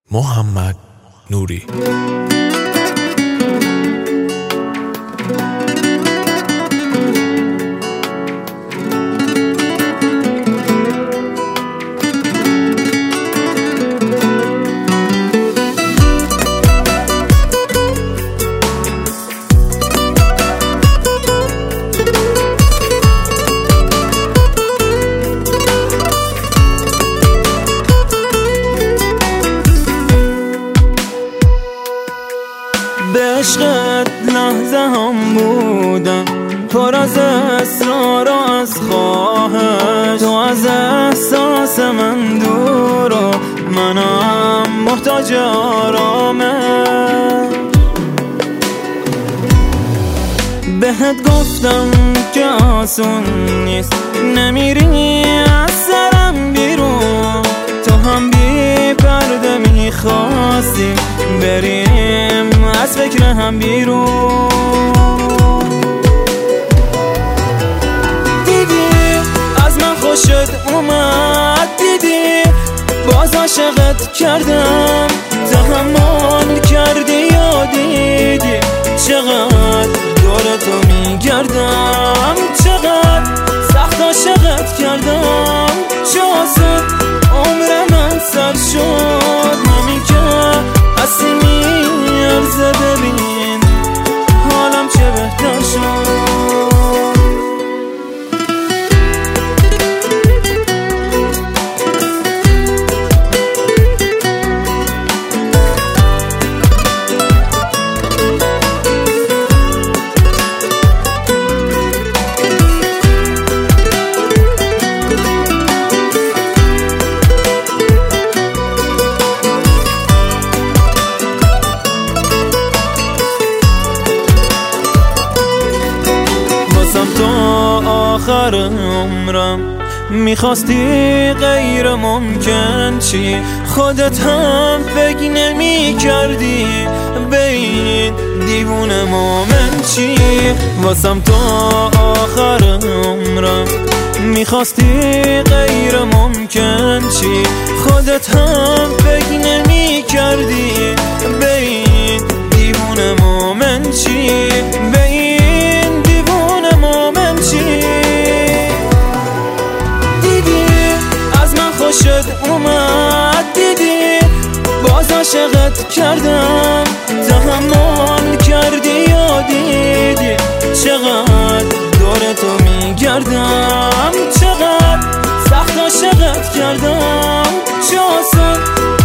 محمد نوری. به عشقت لحظه هم بودم، پر از اصرار و از خواهش. تو از احساس من دور و منم محتاج آرامش. بهت گفتم که آسون نیست، نمیری از سرم بیرون. تو هم بی پرده میخواستی بریم از فکر هم بیرون. دیدی از من خوشت اومد، دیدی باز عاشقت کردم. تحمل کردی یا دیدی چقدر دور تو میگردم، چقدر سخت عاشقت کردم. چه آسون عمر من سر شد، همین که هستی میارزه. ببین حالم چه بهتر شد. تا آخر عمرم میخواستی غیر ممکن چی، خودت هم فکر نمی کردی به این دیوونه مومن چی. واسم تا آخر عمرم میخواستی غیر ممکن چی، خودت هم فکر نمی کردی به این دیوونه مومن چی. به این دیوونه مومن چی. دیدی از من خوشت اومد، دیدی باز عاشقت کردم. تحمل کردی یا دیدی چقدر دور تو میگردم، چقدر سخت عاشقت کردم. چه آسون